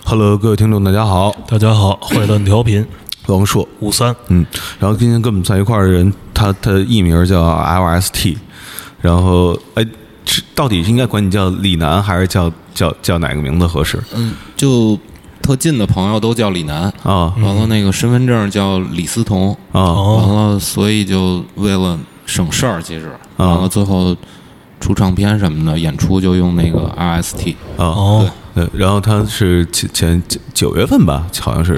Hello， 各位听众，大家好， 大家好，坏蛋调频， 王硕 53， 然后今天跟我们在一块儿的人，他的艺名叫 LST， 然后到底应该管你叫李楠，还是叫哪个名字合适？ 就特近的朋友都叫李楠啊， 完了那个身份证叫李思彤啊， 完了所以就为了省事儿，其实完了最后出唱片什么的演出就用那个 RST 啊，对，然后他是前9月份吧，好像是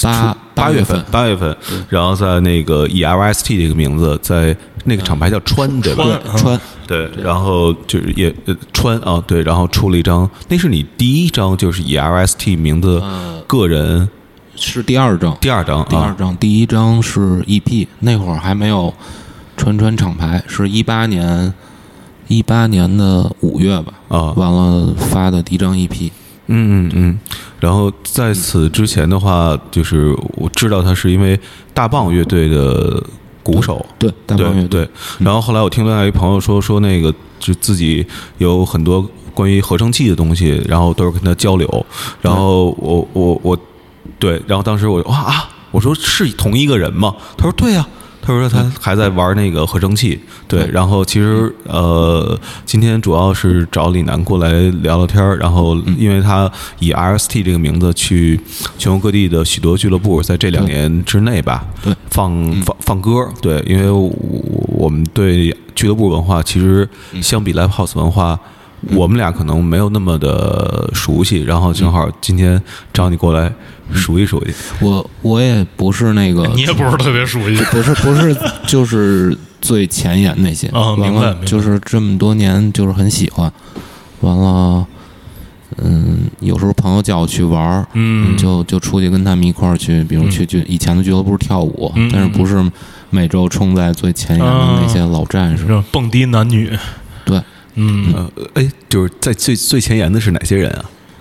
8月份，然后在那个以 LST 这个名字在那个厂牌叫川，对吧？ 川， 对，然后就是也川啊，对，然后出了一张，那是你第一张就是以 LST 名字个人， 是第二张，第一张是 EP， 那会儿还没有川厂牌，是18年的5月吧，完了发的第一张 EP。 然后在此之前的话，就是我知道他是因为大棒乐队的鼓手， 对大棒乐队。 然后后来我听另外一朋友说那个就自己有很多关于合成器的东西，然后都是跟他交流。然后我对，然后当时我说是同一个人吗？他说对呀。他说他还在玩那个合成器，对，然后其实今天主要是找李楠过来聊聊天，然后因为他以 RST 这个名字去全国各地的许多俱乐部，在这2年之内吧， 对， 放歌，对，因为我们对俱乐部文化其实相比 Live House 文化。我们俩可能没有那么的熟悉，然后正好今天找你过来数一数去。 我也不是那个， 你也不是特别熟悉， 不是，就是最前沿那些啊，明白， 就是这么多年就是很喜欢，完了，有时候朋友叫我去玩，就出去跟他们一块儿去，比如去以前的俱乐部跳舞，但是不是每周冲在最前沿的那些老战士， 蹦迪男女， 对。 就是在最前沿的是哪些人啊？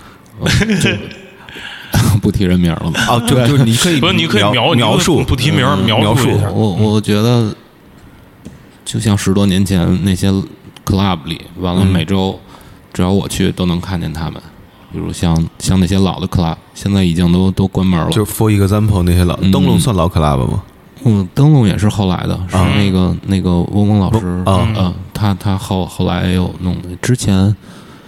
不提人名了吧？ 啊，就是你可以描述， 不提名描述一下。 我觉得，就像10多年前那些 club 里，完了每周只要我去都能看见他们。比如像那些老的 club， 现在已经都关门了。 就是 for example 那些老灯笼算老 club 吗？ 灯笼也是后来的，是那个翁翁老师他后来有弄的。之前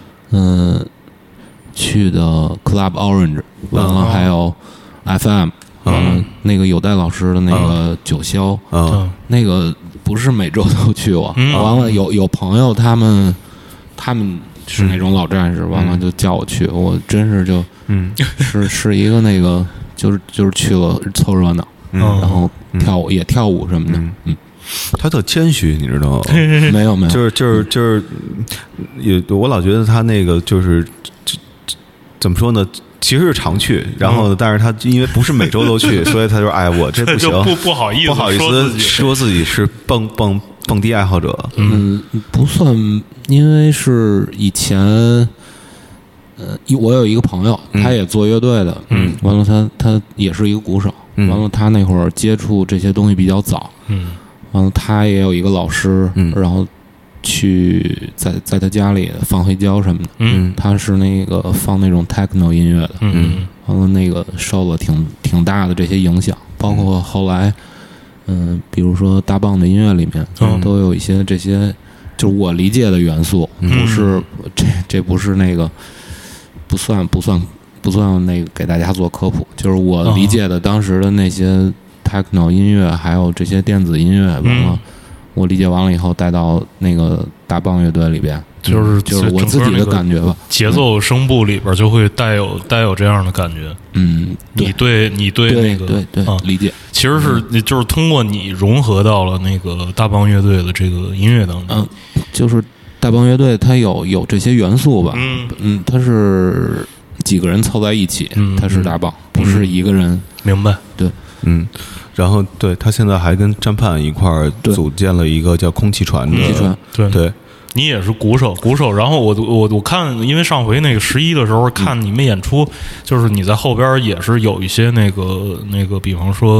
去的 Club Orange， 完了还有 FM， 那个有戴老师的那个九霄，那个不是每周都去过。完了有朋友他们是那种老战士，完了就叫我去，我真是是一个那个就是去了凑热闹。然后跳舞什么的， 他特谦虚，你知道吗？ 没有， 就是也，我老觉得他那个就是怎么说呢？其实是常去，然后但是他因为不是每周都去，所以他就我这不行， 不好意思说自己是蹦迪爱好者。 不算，因为是以前。我有一个朋友，他也做乐队的，完了他也是一个鼓手，完了他那会儿接触这些东西比较早，完了他也有一个老师，然后去在他家里放黑胶什么的，他是那个放那种 techno 音乐的，完了那个受了挺大的这些影响，包括后来，比如说大棒的音乐里面都有一些这些，就是我理解的元素，不是这不是那个。不算那个给大家做科普，就是我理解的当时的那些 techno 音乐，还有这些电子音乐，完了我理解完了以后带到那个大棒乐队里边，就是我自己的感觉吧。 节奏声部里边就会带有这样的感觉。你对那个对理解， 其实是就是通过你融合到了那个大棒乐队的这个音乐当中。 就是大棒乐队它有这些元素吧，它是几个人凑在一起，它是大棒，不是一个人。 明白？ 对， 然后对他现在还跟詹盼一块儿组建了一个叫空气船的，对。 你也是鼓手，然后我看，因为上回那个11的时候看你们演出，就是你在后边也是有一些那个，比方说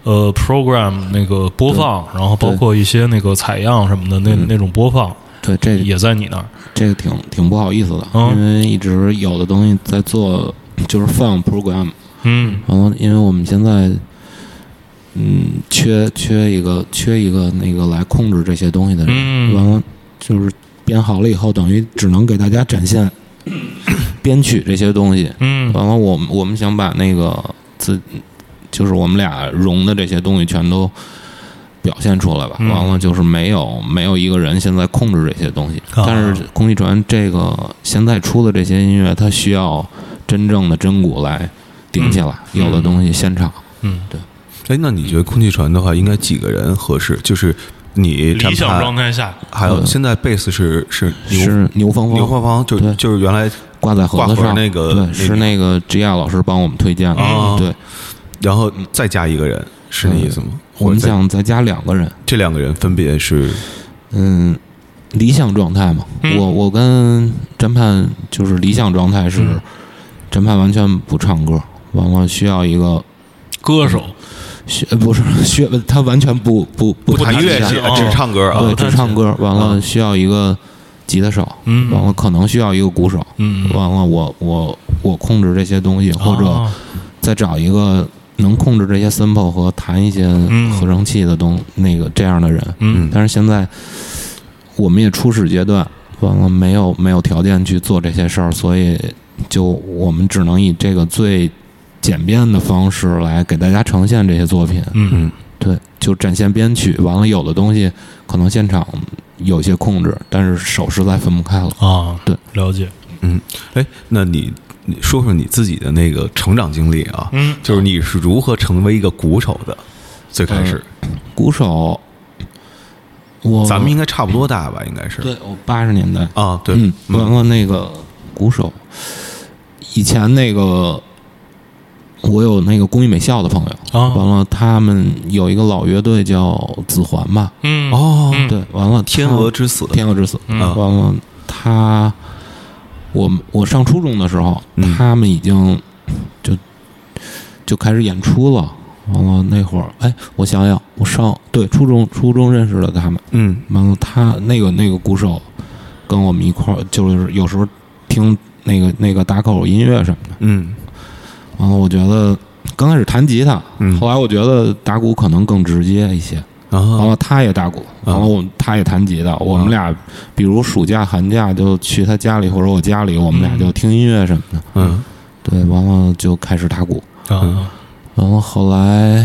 program 那个播放，然后包括一些那个采样什么的那种播放。 对，这也在你那儿， 这个挺不好意思的，因为一直有的东西在做就是 fun program。 完了，因为我们现在缺一个那个来控制这些东西的人。完了，就是编好了以后，等于只能给大家展现编曲这些东西。完了，我们想把那个就是我们俩融的这些东西全都表现出来吧。完了，就是没有一个人现在控制这些东西。但是空气船这个现在出的这些音乐，它需要真正的真鼓来顶起来，有的东西现场。对。 哎，那你觉得空气船的话，应该几个人合适？就是你理想状态下， 还有现在贝斯是牛芳芳， 就是原来挂在盒子上那个， 对，是那个 GR 老师帮我们推荐的。对， 然后再加一个人，是那意思吗？ 我们想再加2个人， 这2个人分别是理想状态嘛。我跟侦判就是理想状态是侦判完全不唱歌，完了需要一个歌手。 不是他完全不弹乐器，只唱歌啊， 对，只唱歌。完了需要一个吉他手，完了可能需要一个鼓手，完了我控制这些东西，或者再找一个能控制这些 sample 和弹一些合成器的那个这样的人。但是现在我们也初始阶段，完了没有条件去做这些事儿，所以就我们只能以这个最简便的方式来给大家呈现这些作品。对，就展现编曲，完了有的东西可能现场有些控制，但是手实在分不开了啊。 对， 了解。 哎，那你说说你自己的那个成长经历啊？就是你是如何成为一个鼓手的？最开始， 鼓手， 咱们应该差不多大吧？应该是。 对，我80年代啊，对。 完了那个鼓手，以前那个。我有那个工艺美校的朋友，完了他们有一个老乐队叫子环吧。对，完了天鹅之死， 完了我上初中的时候，他们已经就开始演出了。完了那会儿，哎，我想想，我初中认识了他们。完了他那个鼓手跟我们一块儿，就是有时候听那个打口音乐什么的。完了，我觉得刚开始弹吉他，后来我觉得打鼓可能更直接一些。完了，他也打鼓，完了他也弹吉他。我们俩比如暑假、寒假就去他家里或者我家里，我们俩就听音乐什么的。对，完了就开始打鼓。完了后来，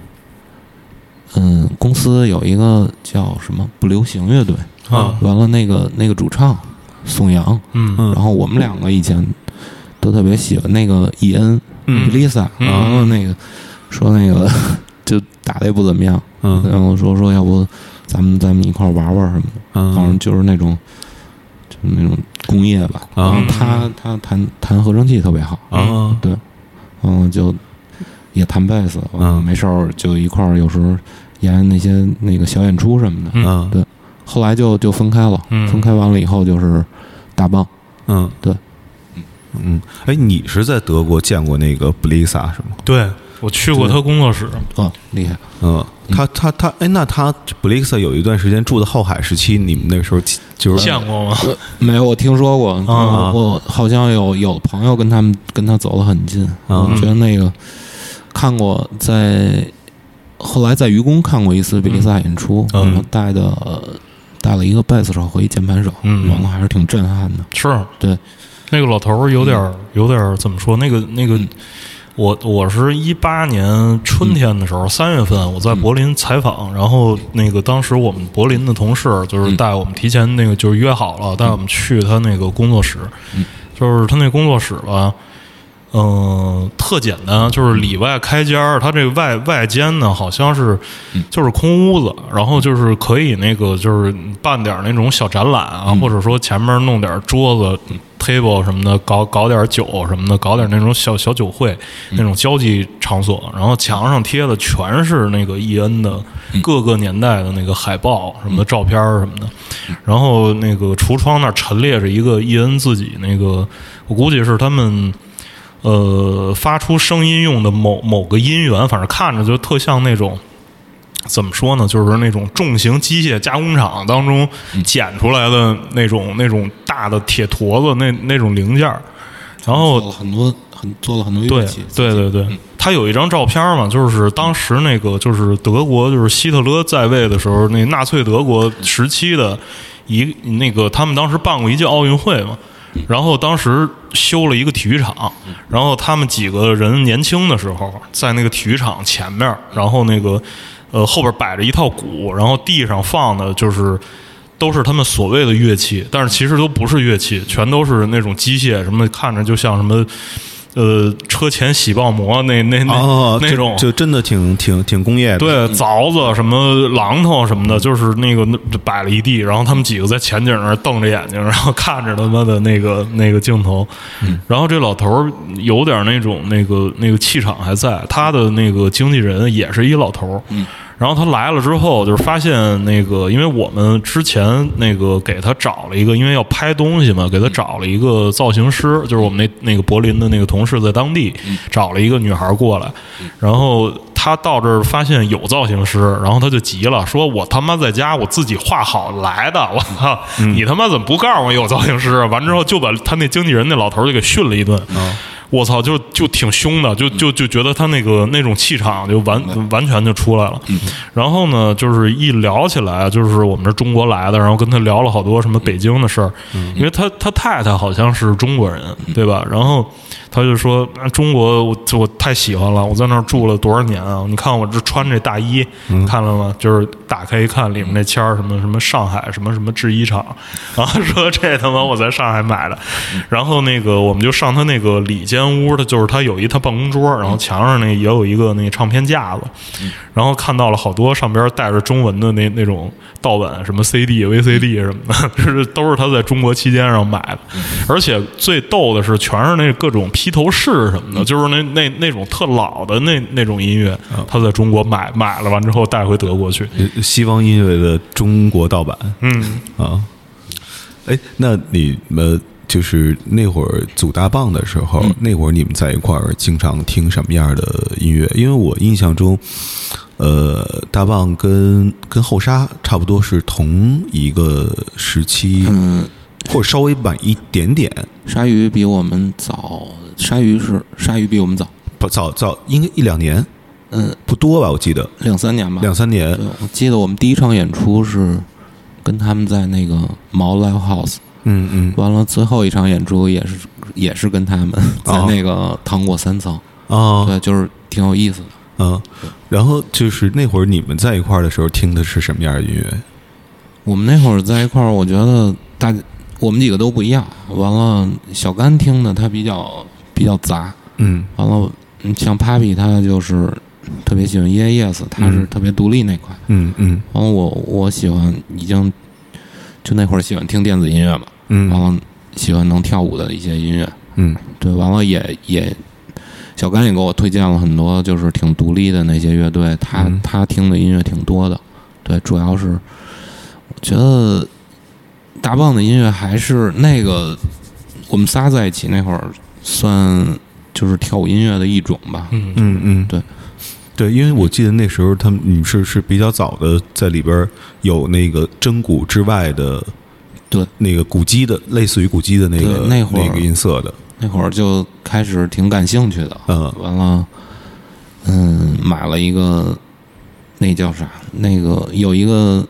公司有一个叫什么不流行乐队。完了那个主唱宋阳。然后我们2个以前都特别喜欢那个伊恩。Lisa， 然后那个说那个就打的也不怎么样，然后说要不咱们一块玩什么的，反正就是那种工业吧。然后他弹合成器特别好，对，就也弹贝斯，没事儿就一块儿，有时候演那个小演出什么的，对。后来就分开了，分开完了以后就是大棒，对。 哎，你是在德国见过那个布丽萨是吗？ 对，我去过他工作室。 厉害。 他哎，那他布丽萨有一段时间住的后海时期，你们那个时候就是见过吗？ 没有，我听说过。我好像有朋友跟他走得很近。我觉得那个看过，后来在愚公看过一次比利萨演出，然后带了一个贝斯手和一键盘手，完了还是挺震撼的。 是， 对。 那个老头儿有点怎么说？那个，我是18年春天的时候，3月份我在柏林采访，然后那个当时我们柏林的同事就是带我们提前那个就是约好了，带我们去他那个工作室，就是他那工作室吧。特简单，就是里外开间儿，它这个外间呢，好像是就是空屋子，然后就是可以那个就是办点那种小展览啊，或者说前面弄点桌子、table 什么的，搞点酒什么的，搞点那种小酒会那种交际场所。然后墙上贴的全是那个伊恩的各个年代的那个海报什么的照片什么的，然后那个橱窗那儿陈列着一个伊恩自己那个，我估计是他们。发出声音用的某个音源，反正看着就特像那种怎么说呢，就是那种重型机械加工厂当中剪出来的那种大的铁坨子那种零件，然后做了很多乐器。 对，他有一张照片嘛，就是当时那个就是德国就是希特勒在位的时候，那纳粹德国时期的那个他们当时办过一届奥运会嘛。然后当时修了一个体育场，然后他们几个人年轻的时候在那个体育场前面，然后那个后边摆着一套鼓，然后地上放的就是都是他们所谓的乐器，但是其实都不是乐器，全都是那种机械什么，看着就像什么车前洗爆膜那种， 就真的挺工业的。 对，凿子什么榔头什么的，就是那个摆了一地，然后他们几个在前景那儿瞪着眼睛，然后看着他妈的那个镜头，然后这老头儿有点那种那个气场还在，他的那个经纪人也是一老头儿。然后他来了之后，就是发现那个，因为我们之前那个给他找了一个，因为要拍东西嘛，给他找了一个造型师，就是我们那个柏林的那个同事在当地找了一个女孩过来，然后他到这儿发现有造型师，然后他就急了，说我他妈在家我自己画好来的，我操，你他妈怎么不告诉我有造型师？完之后就把他那经纪人那老头就给训了一顿。我操，就挺凶的，就觉得他那种气场就完全就出来了。然后呢，就是一聊起来，就是我们是中国来的，然后跟他聊了好多什么北京的事儿，因为他太太好像是中国人，对吧？然后他就说中国我太喜欢了，我在那儿住了多少年啊！你看我这穿这大衣，看了吗？就是打开一看，里面那签儿什么上海什么制衣厂，然后说这他妈我在上海买的。然后那个我们就上他那个里间屋，的就是他有他办公桌，然后墙上那也有一个那唱片架子，然后看到了好多上边带着中文的那种盗版，什么 CD、VCD 什么的，就是都是他在中国期间上买的。而且最逗的是，全是那各种披头士什么的，就是那种特老的那种音乐，他在中国买了完之后带回德国去， 西方音乐的中国盗版。那你们就是那会儿组大棒的时候，那会儿你们在一块儿经常听什么样的音乐？因为我印象中，大棒跟后沙差不多是同一个时期，或者稍微晚一点点。 鲨鱼比我们早，鲨鱼比我们早， 早应该1-2年，不多吧？我记得 2-3年吧 ，2-3年。 对，我记得我们第一场演出是跟他们在那个毛 Live House。完了，最后一场演出也是跟他们在那个糖果3层。对，就是挺有意思的。 然后就是那会儿你们在一块儿的时候听的是什么样的音乐？ 我们那会儿在一块儿，我觉得我们几个都不一样。完了，小甘听的他比较杂。完了，像 Papi 他就是特别喜欢 Yes， 他是特别独立那块。完了，我喜欢就那会儿喜欢听电子音乐嘛。完了，喜欢能跳舞的一些音乐。对，完了也小甘也给我推荐了很多就是挺独立的那些乐队，他听的音乐挺多的。对，主要是我觉得大棒的音乐还是那个我们仨在一起那会儿算就是跳舞音乐的一种吧。 对，因为我记得那时候你们是比较早的，在里边有那个真鼓之外的。 对， 那个鼓机的，类似于鼓机的那个音色的， 那会儿就开始挺感兴趣的。完了，买了一个，那叫啥？那个有一个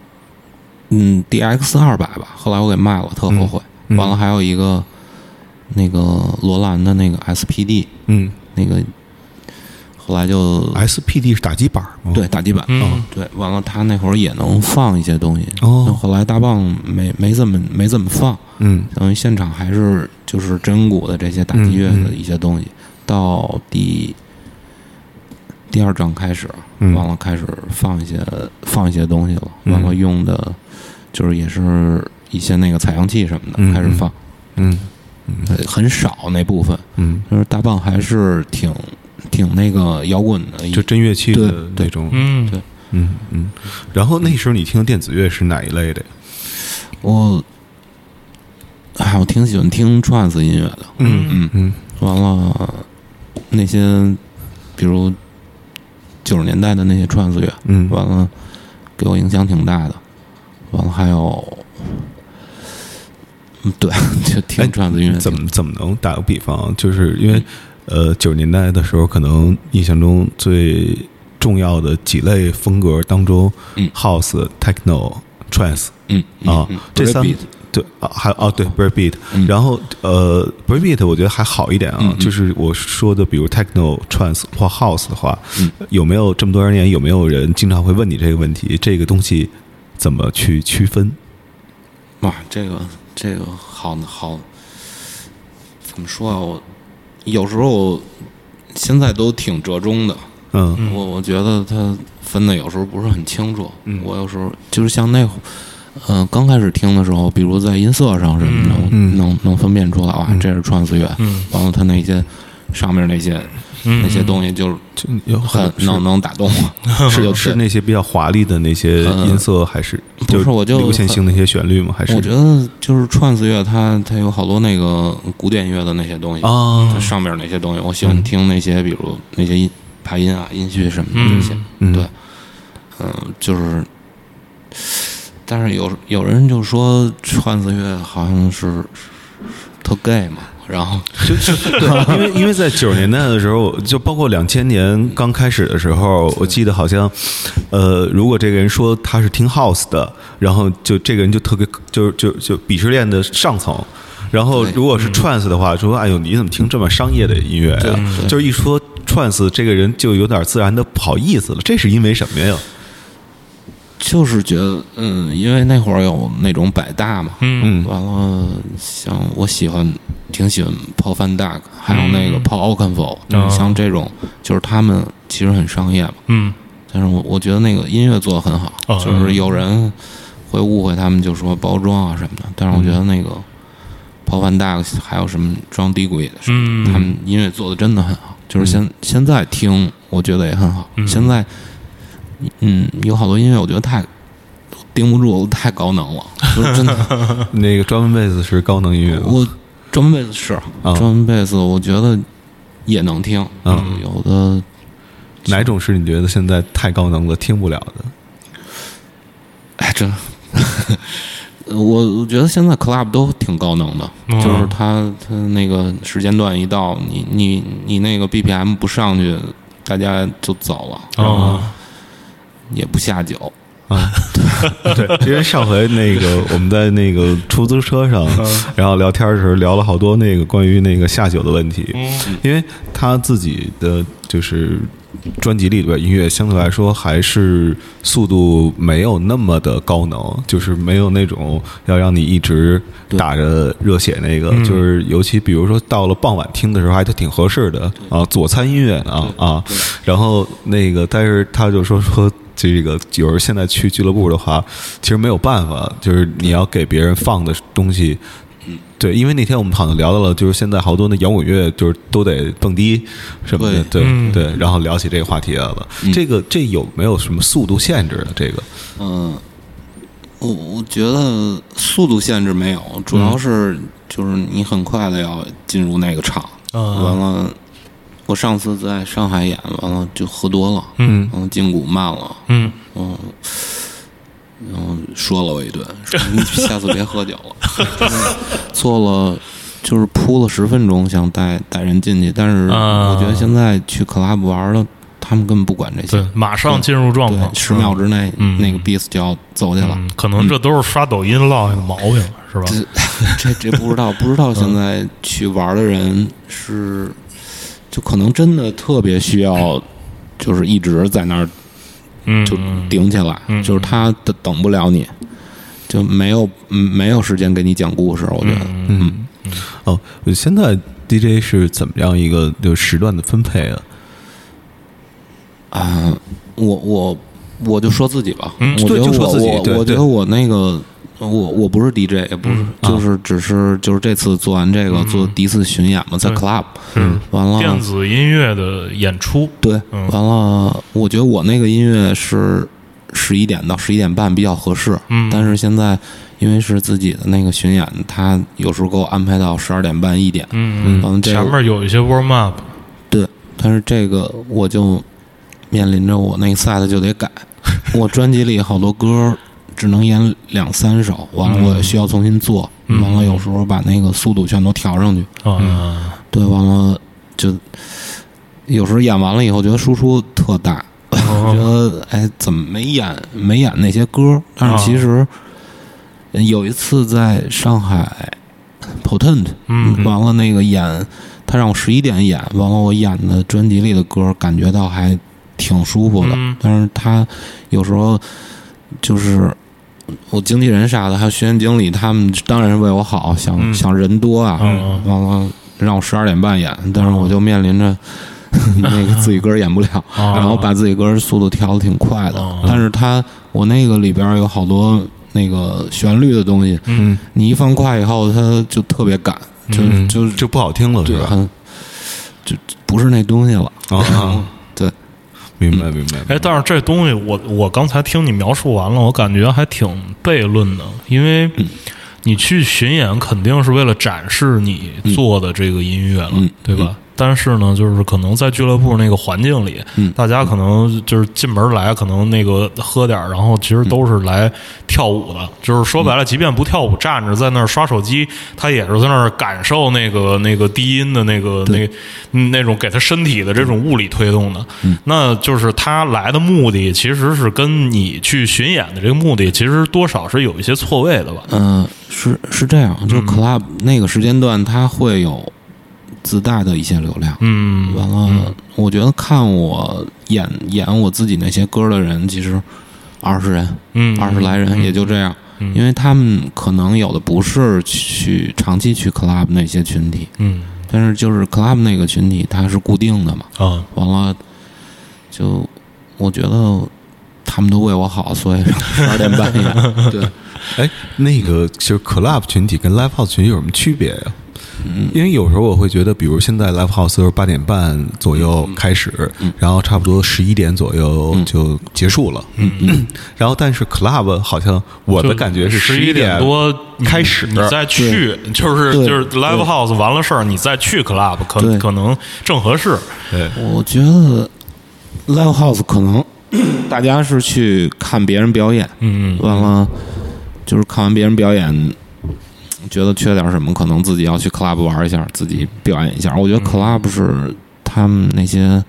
DX200吧，后来我给卖了，特后悔。完了，还有一个那个罗兰的那个 SPD，那个后来就 SPD 是打击板吗？ 对，打击板。对，完了他那会儿也能放一些东西。后来大棒没怎么放。等于现场还是就是真鼓的这些打击乐的一些东西。到第2章开始，完了开始放一些东西了。完了用的就是也是一些那个采样器什么的开始放。很少那部分。就是大棒还是挺那个摇滚的， 就真乐器的那种。 对。 然后那时候你听的电子乐是哪一类的？ 我挺喜欢听 trance 音乐的。完了那些比如90年代的那些 trance 乐，完了给我影响挺大的。完了还有对，就听trance音乐。 怎么能打个比方？就是因为90年代的时候，可能印象中最重要的几类风格当中，house、techno、trance，这三。对还对 breakbeat，然后breakbeat 我觉得还好一点啊，就是我说的，比如 techno、trance 或 house 的话，有没有这么多年有没有人经常会问你这个问题？这个东西怎么去区分？ 哇，这个好，怎么说啊？我有时候现在都挺折中的，我觉得它分的有时候不是很清楚，我有时候就是像那会儿。刚开始听的时候，比如在音色上什么的，能分辨出来啊，这是trance乐。完了，它那些上面那些东西就很能打动我。 是那些比较华丽的那些音色，还是不是？我就流线性那些旋律吗？还是我觉得就是trance乐，它有好多那个古典乐的那些东西它上面那些东西，我喜欢听那些，比如那些排音啊、音序什么的这些。对，就是。但是有人就说trance乐好像是特 gay 嘛，然后对，因为在90年代的时候，就包括2000年刚开始的时候，我记得好像如果这个人说他是听 house 的，然后就这个人就特别就鄙视链的上层。然后如果是 trance 的话，说哎呦你怎么听这么商业的音乐呀？就是一说 trance， 这个人就有点自然的不好意思了。这是因为什么呀？ 就是觉得，因为那会儿有那种百大嘛，完了，像我挺喜欢 Paul van Dyk， 还有那个 Paul Oakenfold，像这种，就是他们其实很商业嘛，但是我觉得那个音乐做得很好，就是有人会误会他们就说包装啊什么的，但是我觉得那个 Paul van Dyk 还有什么John Digweed，他们音乐做的真的很好，就是现在听我觉得也很好，现在。有好多音乐我觉得太盯不住，太高能了，就是真的。 那个专门贝斯是高能音乐吗？ 我专门贝斯是专门贝斯，我觉得也能听。有的哪种是你觉得现在太高能了，听不了的？ 哎，这我觉得现在 club 都挺高能的，就是他那个时间段一到，你那个 BPM 不上去，大家就走了。也不下酒对，因为上回那个我们在那个出租车上，然后聊天的时候聊了好多那个关于那个下酒的问题，因为他自己的就是专辑里边音乐相对来说还是速度没有那么的高能，就是没有那种要让你一直打着热血那个，就是尤其比如说到了傍晚听的时候还挺合适的啊，佐餐音乐啊，然后那个但是他就说这个有时候现在去俱乐部的话，其实没有办法，就是你要给别人放的东西。对，因为那天我们好像聊到了，就是现在好多那摇滚乐就是都得蹦迪什么的，对，然后聊起这个话题来了。这有没有什么速度限制的？这个， 我觉得速度限制没有，主要是就是你很快的要进入那个场，完了。我上次在上海演完了就喝多了，然后筋骨慢了，然后说了我一顿，说你下次别喝酒了。做了就是铺了10分钟，想带人进去，但是我觉得现在去 club 玩了，他们根本不管这些， 对，马上进入状况 ，10秒之内那个 beat 就要走去了。 可能这都是刷抖音落下的毛病，是吧？ 这不知道现在去玩的人是。就可能真的特别需要，就是一直在那儿，就顶起来，就是他等不了你，就没有时间给你讲故事，我觉得。 现在 DJ 是怎么样一个就时段的分配啊？ 我就说自己吧， 我觉得我那个。我不是 DJ， 也不是，就是这次做完这个，做第一次巡演嘛，在 club， 完了电子音乐的演出， 对，完了，我觉得我那个音乐是11点到11点半比较合适，但是现在因为是自己的那个巡演，他有时候给我安排到12点半1点，完了前面有一些 warm up， 对，但是这个我就面临着我那个 set 就得改，我专辑里好多歌。只能演2-3首，完了我也需要重新做， 完了有时候把那个速度全都调上去啊， 对，完了就有时候演完了以后觉得输出特大，觉得哎怎么没演那些歌？但是其实有一次在上海 Potent， 完了那个演，他让我11点演，完了我演的专辑里的歌，感觉到还挺舒服的。但是他有时候就是我经纪人啥的，还有巡演经理，他们当然是为我好，想人多啊，完了让我12点半演，但是我就面临着那个自己歌演不了，然后把自己歌速度调得挺快的。但是我那个里边有好多那个旋律的东西，你一放快以后，它就特别赶， 就不好听了，是吧？ 就不是那东西了。对， 明白。 哎，但是这东西我刚才听你描述完了，我感觉还挺悖论的，因为你去巡演肯定是为了展示你做的这个音乐了，对吧？但是呢，就是可能在俱乐部那个环境里，大家可能就是进门来，可能那个喝点，然后其实都是来跳舞的。就是说白了，即便不跳舞，站着在那儿刷手机，他也是在那儿感受那个低音的那种给他身体的这种物理推动的。那就是他来的目的，其实是跟你去巡演的这个目的，其实多少是有一些错位的吧？ 是这样，就是 club 那个时间段，它会有自带的一些流量，完了，我觉得看我演我自己那些歌的人，其实20人，20来人，也就这样，因为他们可能有的不是长期去 club 那些群体，但是就是 club 那个群体它是固定的嘛，完了，就我觉得他们都为我好，所以12点半演，对， 哎，那个就是 club 群体跟 live house 群体有什么区别呀？因为有时候我会觉得，比如现在 live house 都是8点半左右开始，然后差不多11点左右就结束了。然后但是 club 好像我的感觉是11点多开始， 你再去就是 live house 完了事儿，你再去 club 可能正合适。 对， 我觉得 live house 可能大家是去看别人表演，完了就是看完别人表演。觉得缺点什么，可能自己要去 club 玩一下，自己表演一下。我觉得 club 是他们那些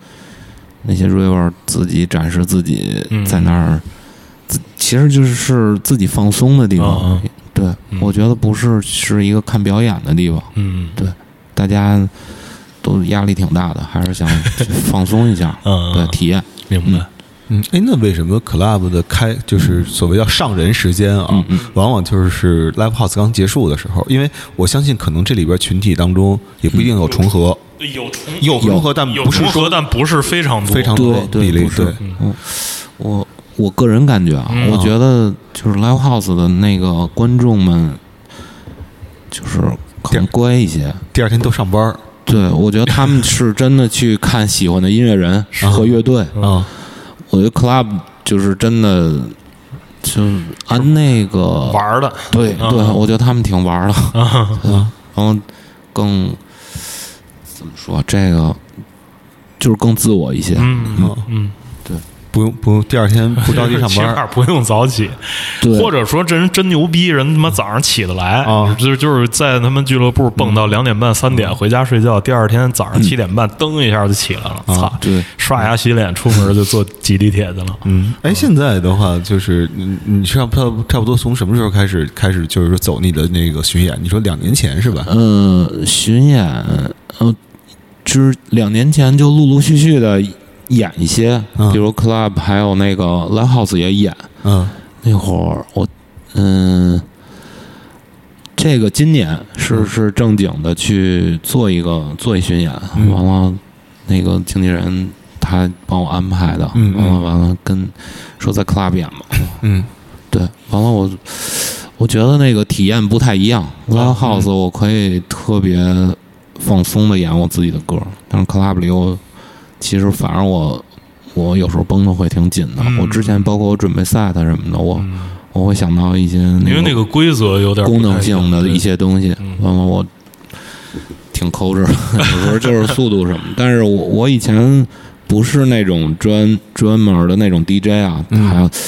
river 自己展示自己在那儿，其实就是自己放松的地方。对，我觉得不是一个看表演的地方。对，大家都压力挺大的，还是想放松一下，对，体验。 明白。 哎，那为什么 club 的就是所谓叫上人时间啊，往往就是 live house 刚结束的时候？因为我相信可能这里边群体当中也不一定有重合，有重合，但不是非常多比例。对， 我个人感觉啊，我觉得就是 live house 的那个观众们就是可能乖一些， 第二天都上班。 对，我觉得他们是真的去看喜欢的音乐人和乐队啊。我觉得 club 就是真的，就按那个玩的， 对，我觉得他们挺玩的，然后更怎么说，这个就是更自我一些，对， 不用第二天不着急上班， 不用早起， 对， 或者说这人真牛逼，人他妈早上起得来啊，就是在他们俱乐部蹦到2点半3点回家睡觉，第二天早上7点半蹬一下就起来了，操， 对， 刷牙洗脸出门就坐挤地铁去了。 哎，现在的话就是你差不多从什么时候开始就是说走你的那个巡演？你说2年前是吧？ 巡演就是2年前就陆陆续续的演一些，比如 club 还有那个 live house 也演。那会儿我这个今年是正经的去做一巡演，完了那个经纪人他帮我安排的，完了跟说在 club 演嘛，对，完了我觉得那个体验不太一样。live house 我可以特别放松的演我自己的歌，但是 club 里其实反而我有时候绷得会挺紧的。我之前包括我准备 set 什么的，我会想到一些因为那个规则有点功能性的一些东西，完了我挺抠着，有时候就是速度什么。但是我以前不是那种专门的那种 DJ 啊，还有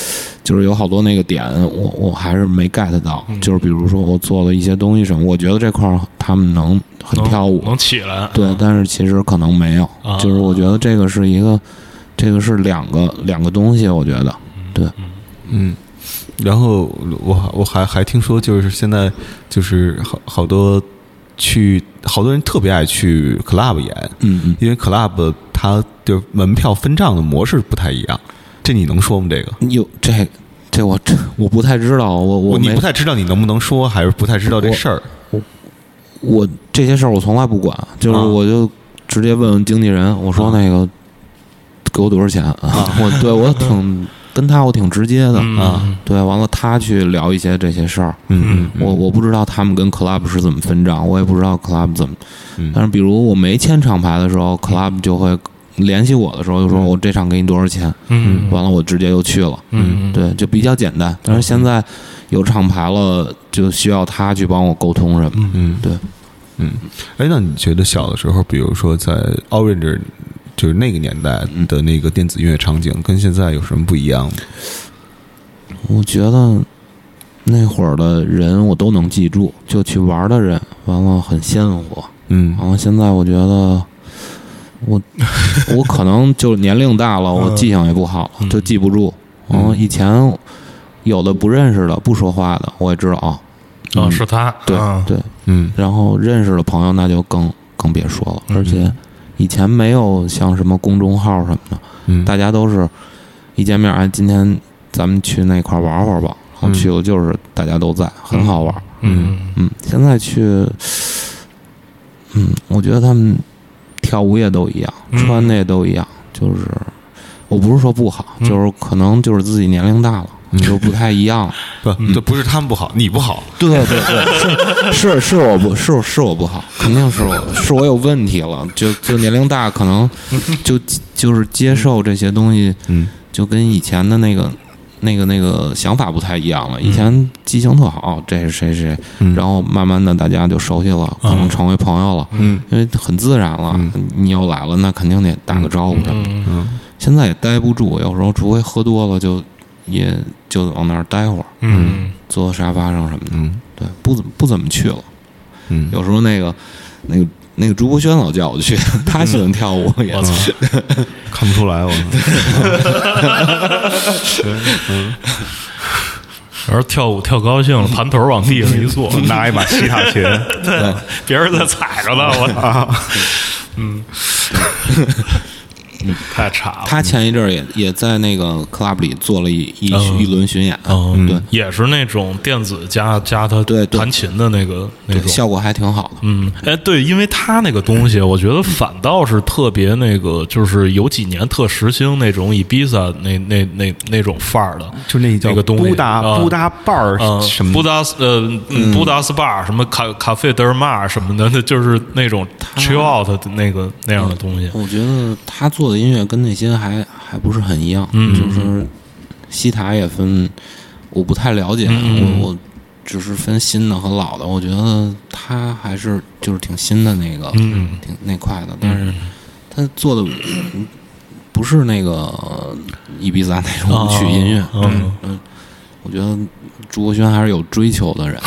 就是有好多那个点我还是没 get 到，就是比如说我做了一些东西什么，我觉得这块儿他们能很跳舞， 能起来， 对，但是其实可能没有，就是我觉得这个是两个东西，我觉得，对， 然后我还听说，就是现在就是好多人特别爱去 club 演，因为 club 它就门票分账的模式不太一样，这你能说吗？这个有这我不太知道， 你不太知道你能不能说，还是不太知道这事儿？ 我这些事儿我从来不管，就是我就直接问问经纪人，我说那个给我多少钱啊？我挺直接的对，完了他去聊一些这些事儿，我不知道他们跟 club 是怎么分账，我也不知道 club 怎么，但是比如我没签厂牌的时候，club 就会联系我的时候就说我这场给你多少钱，完了我直接就去了，对，就比较简单。但是现在有厂牌了，就需要他去帮我沟通什么，对， 那你觉得小的时候，比如说在 Orange 就是那个年代的那个电子音乐场景，跟现在有什么不一样吗？ 我觉得那会儿的人我都能记住，就去玩的人，完了很鲜活，完了现在我觉得我可能就年龄大了，我记性也不好了，就记不住。以前有的不认识的、不说话的，我也知道是他， 对，然后认识的朋友那就更别说了，而且以前没有像什么公众号什么的，大家都是一见面，今天咱们去那块玩会儿吧，然后去了就是大家都在，很好玩。现在去，我觉得他们跳舞也都一样，穿的也都一样，就是我不是说不好，就是可能就是自己年龄大了。就不太一样， 这不是他们不好，你不好。 对，是我不好，肯定是我有问题了。就年龄大，可能就是接受这些东西，就跟以前的那个想法不太一样了。以前记性特好，这是谁，然后慢慢的大家就熟悉了，可能成为朋友了，因为很自然了。你要来了，那肯定得打个招呼什么的。现在也待不住，有时候除非喝多了也就往那儿待会儿，坐沙发上什么的，对，不怎么去了，有时候那个朱柏轩老叫我去，他喜欢跳舞也去， 看不出来我。 而跳舞跳高兴了，盘头往地上一坐， 拿一把西塔琴， 对，别人在踩着呢，我太差了。 他前一阵儿也在那个 club 里做了一轮巡演，对， 也是那种电子加他弹琴的那种效果还挺好的。对，因为他那个东西，我觉得反倒是特别那个，就是有几年特时兴那种Ibiza那种范儿的， 就那个东西， 布达 bar 什么布达斯 bar 什么咖啡德尔玛什么的，那就是那种 chill out 的那样的东西。 我觉得他做的音乐跟那些还不是很一样，就是西塔也分，我不太了解，我只是分新的和老的。我觉得他还是就是挺新的那个，挺那块的，但是他做的不是那个伊比萨那种舞曲音乐。我觉得朱国轩还是有追求的人。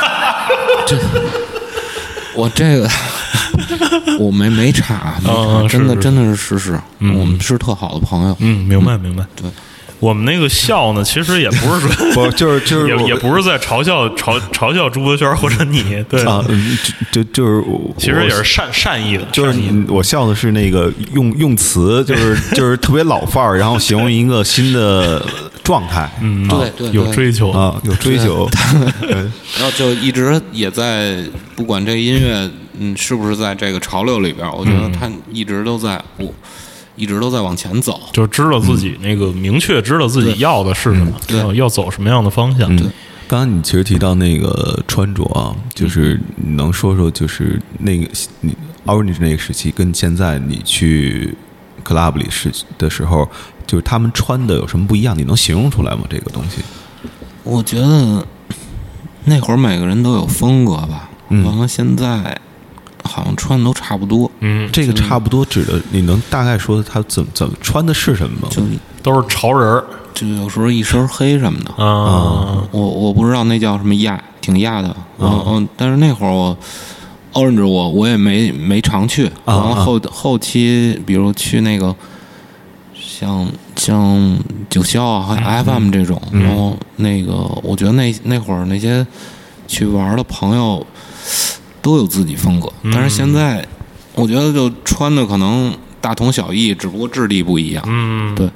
我这个我没查，真的是事实。我们是特好的朋友。 明白。 对， 我们那个笑呢，其实也不是说， 就是也不是在嘲笑朱柏轩或者你，对啊， 就是其实也是善意的， 就是我笑的是那个用词，就是特别老范儿，然后形容一个新的状态， 对， 有追求啊，有追求， 然后就一直也在不管这个音乐是不是在这个潮流里边，我觉得他一直都在往前走， 就知道自己那个明确知道自己要的是什么，要走什么样的方向。 刚刚你其实提到那个穿着啊，就是你能说说，就是那个你 Orange 那个时期跟现在你去 club 里的时候，就是他们穿的有什么不一样？你能形容出来吗？这个东西？ 我觉得那会儿每个人都有风格吧，完了现在好像穿的都差不多。 这个差不多指的，你能大概说他怎么穿的是什么吗？ 都是潮人儿， 就有时候一身黑什么的我不知道那叫什么亚，挺亚的。但是那会儿我 Orange 我也没常去，然后后期比如去那个像九霄啊和 FM 这种，然后那个我觉得那会儿那些去玩的朋友都有自己风格，但是现在我觉得就穿的可能大同小异，只不过质地不一样。对，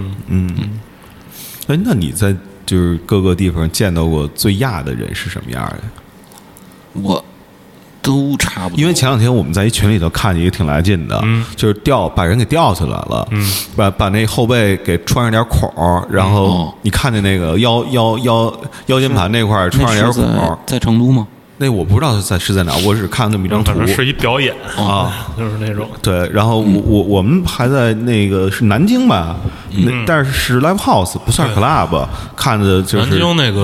哎，那你在就是各个地方见到过最亚的人是什么样的？ 我都差不多。 因为前两天我们在一群里头看见一个挺来劲的，就是把人给吊起来了，把那后背给穿上点孔，然后你看见那个腰间盘那块穿上点孔， 在成都吗？ 那我不知道是在哪，我只看那么一张图， 反正是一表演就是那种。 对，然后我们还在那个是南京吧，但是 live house 不算 club， 看的就是南京那个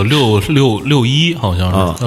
661好像是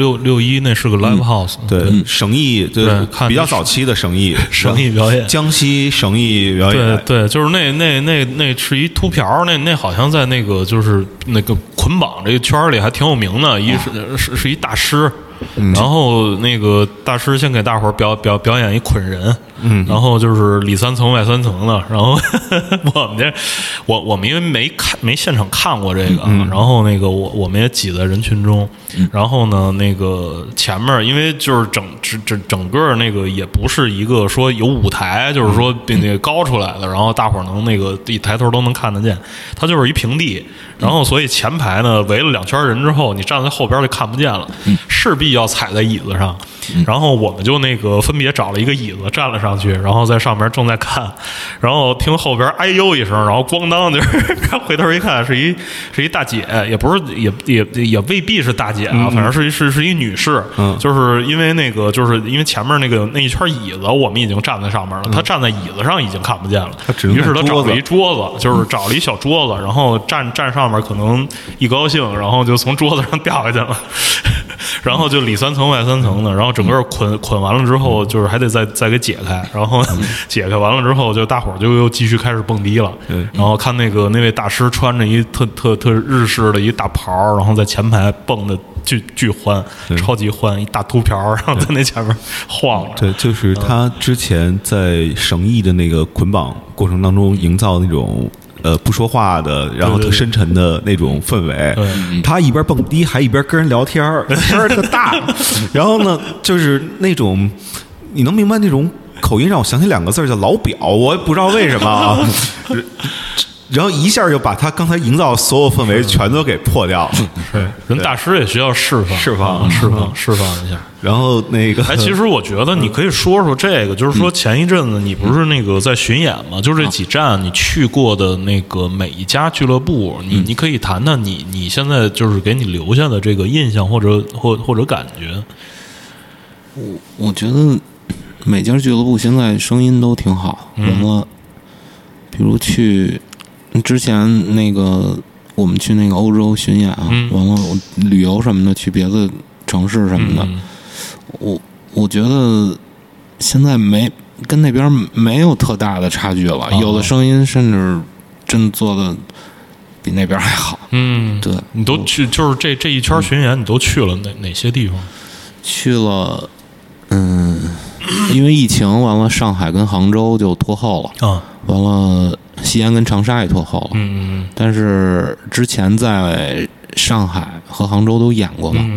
661那是个 live house， 对，省艺对比较早期的省艺表演， 江西省艺表演， 对，就是那是一秃瓢，那好像在那个就是那个捆绑这个圈里还挺有名的，是一大师。然后那个大师先给大伙儿表演一捆人，然后就是里三层外三层的，然后我们因为没现场看过这个，然后那个我们也挤在人群中，然后呢那个前面因为就是整个那个也不是一个说有舞台，就是说比那个高出来的，然后大伙儿能那个一抬头都能看得见，它就是一平地，然后所以前排呢围了两圈人之后，你站在后边就看不见了，势必要踩在椅子上，然后我们就那个分别找了一个椅子站了上去，然后在上面正在看，然后听后边哎呦一声，然后咣当就是回头一看是一大姐，也不是也未必是大姐啊，反正是一女士，就是因为那个就是因为前面那一圈椅子我们已经站在上面了，她站在椅子上已经看不见了，于是她找了一桌子，就是找了一小桌子，然后站上面可能一高兴，然后就从桌子上掉下去了。然后就里三层外三层的，然后整个捆完了之后，就是还得再给解开，然后解开完了之后，就大伙儿就又继续开始蹦迪了。然后看那位大师穿着一特日式的一大袍，然后在前排蹦的巨欢，超级欢，一大秃瓢，然后在那前面晃着。 对，就是他之前在省艺的那个捆绑过程当中营造那种。不说话的，然后特深沉的那种氛围。他一边蹦迪，还一边跟人聊天儿，声儿特大。然后呢，就是那种你能明白那种口音，让我想起两个字叫老表，我也不知道为什么啊。然后一下就把他刚才营造所有氛围全都给破掉了。 对，人大师也需要释放一下。 然后那个， 其实我觉得你可以说说这个，就是说前一阵子你不是那个在巡演吗？就这几站你去过的那个每一家俱乐部，你可以谈谈你现在就是给你留下的这个印象或者感觉。 我觉得每家俱乐部现在声音都挺好。完了，比如去之前那个我们去那个欧洲巡演啊，完了我旅游什么的去别的城市什么的，我觉得现在跟那边没有特大的差距了，有的声音甚至真做的比那边还好。对， 你都去就是这一圈巡演，你都去了哪些地方？ 去了，因为疫情完了，上海跟杭州就拖后了啊，完了西安跟长沙也拖后了。但是之前在上海和杭州都演过嘛。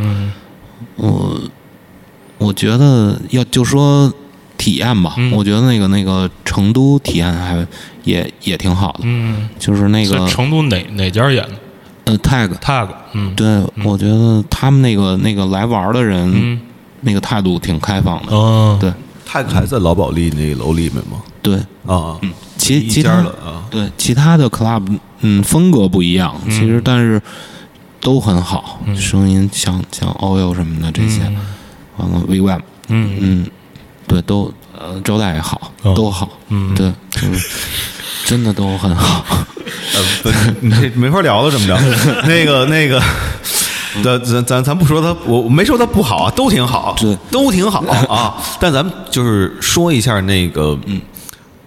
我觉得就说体验吧，我觉得那个成都体验还也挺好的。就是那个成都哪家演的 ？tag，对，我觉得他们那个来玩的人，那个态度挺开放的。对。 tag还在老保利那楼里面吗？ 对啊， 其他的对其他的 club 风格不一样，其实但是都很好，声音像 OYO 什么的这些，完了 VWAM，对，都招待也好，都好，对，就是真的都很好。 你这没法聊了，这么着，那个。咱不说他，我没说他不好啊，都挺好，都挺好啊。但咱们就是说一下那个，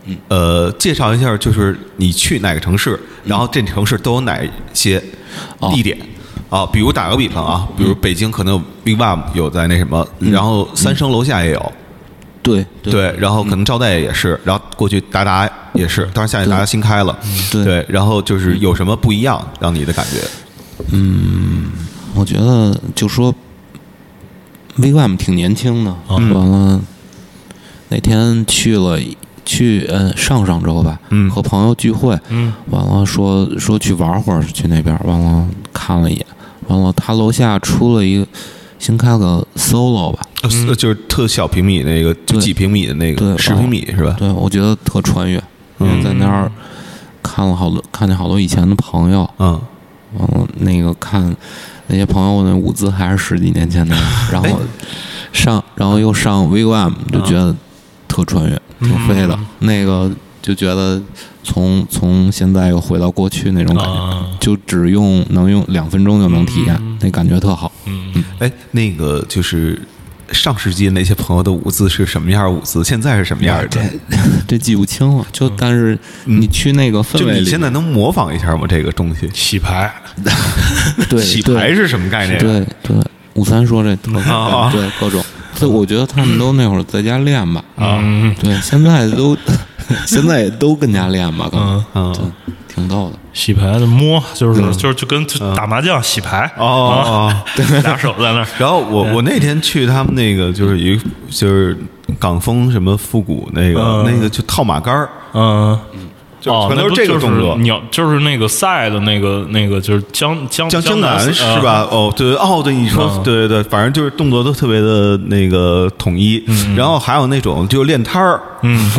介绍一下，就是你去哪个城市，然后这城市都有哪些地点啊？比如打个比方啊，比如北京可能有 Big Bang 有在那什么，然后三生楼下也有。对，然后可能招待也是，然后过去达达也是，当然现在达达新开了，对，然后就是有什么不一样，让你的感觉？ 我觉得就说 VGAM 挺年轻的，完了那天去上周吧，和朋友聚会，完了说去玩会儿，去那边，完了看了一眼，完了他楼下出了一个新开个 Solo 吧。 就是特小平米那个，就几平米的那个，10平米是吧？ 对，我觉得特穿越，因为在那儿看见好多以前的朋友，完了那个看那些朋友那舞姿还是10几年前的，然后又上 VGAM 就觉得特穿越，挺飞的，那个就觉得从现在又回到过去那种感觉，就能用2分钟就能体验，那感觉特好。 那个就是上世纪那些朋友的舞姿是什么样的舞姿？现在是什么样的？ 这记不清了。但是你去那个氛围里， 就你现在能模仿一下吗？这个东西洗牌， 对， 洗牌是什么概念？ 对，53说这对各种，我觉得他们都那会儿在家练吧。对，现在都跟家练吧，可能挺逗的。 洗牌的摸就跟打麻将洗牌俩手在那儿。 然后我那天去他们那个就是港风什么复古那个就套马杆儿，全都是这个动作。 就是那个赛的那个就是江南是吧？对，你说对，反正就是动作都特别的那个统一。然后还有那种就是练摊儿，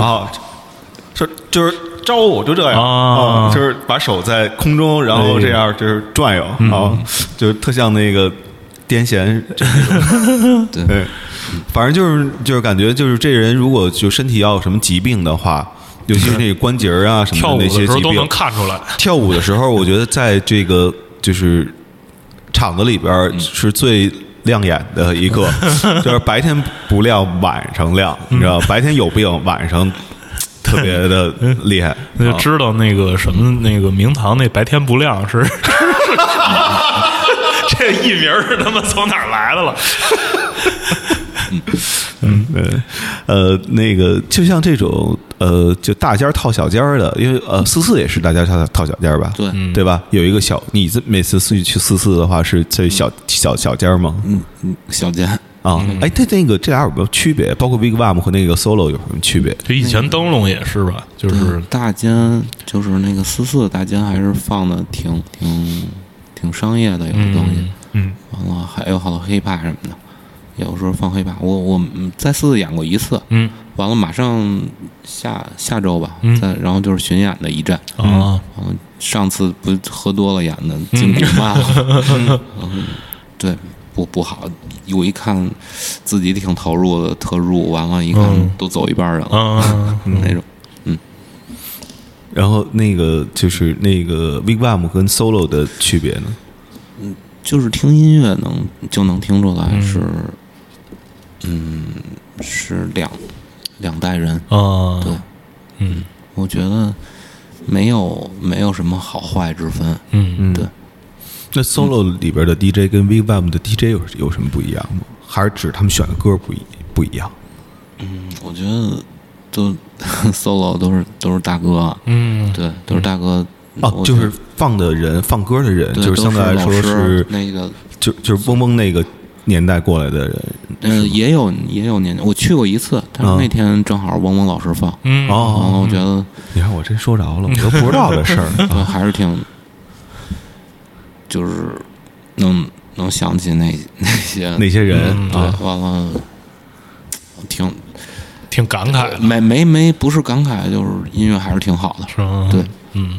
就是招舞就这样就是把手在空中，然后这样就是转悠就是特像那个癫痫。对，反正就是感觉就是这人如果就身体要有什么疾病的话，尤其是那个关节啊什么的那些疾病， 都能看出来。 跳舞的时候，我觉得在这个就是场子里边是最亮眼的一个，就是白天不亮，晚上亮，你知道，白天有病，晚上特别的厉害。 那就知道那个什么那个明堂那白天不亮是这艺名是他妈从哪儿来的了？ 那个就像这种就大尖套小尖的，因为44也是大尖套小尖吧，对吧？有一个小，你每次去44的话是这小尖吗？ 小尖啊，这俩有没有区别？包括 VGAM 和那个 Solo 有什么区别？ 就以前灯笼也是吧，就是大尖，就是那个44的大尖还是放的挺商业的，有的东西，完了还有好多黑怕什么的。有时候放黑怕，我在44演过一次，完了马上下周吧，然后就是巡演的一站上次不喝多了演的筋骨慢了，对，不好，我一看自己挺投入的，特入，完了一看都走一半人了，那种， 然后那个就是那个 VGAM 跟 Solo 的区别呢？ 就是听音乐就能听出来是两代人对，我觉得没有什么好坏之分，对。 那 Solo 里边的 DJ 跟 VGAM 的 DJ 有什么不一样吗？还是指他们选的歌不一样？ 我觉得都Solo 都是大哥，对，都是大哥。 就是放歌的人，就是相对来说是那个， 就是嗡那个年代过来的人。 也有年代，我去过一次，但是那天正好嗡老师放，我觉得你看我真说着了，我都不知道这事儿， 对，还是挺，就是能想起那些人，对，完了挺感慨的， 没不是感慨，就是音乐还是挺好的， 是吗？ 对，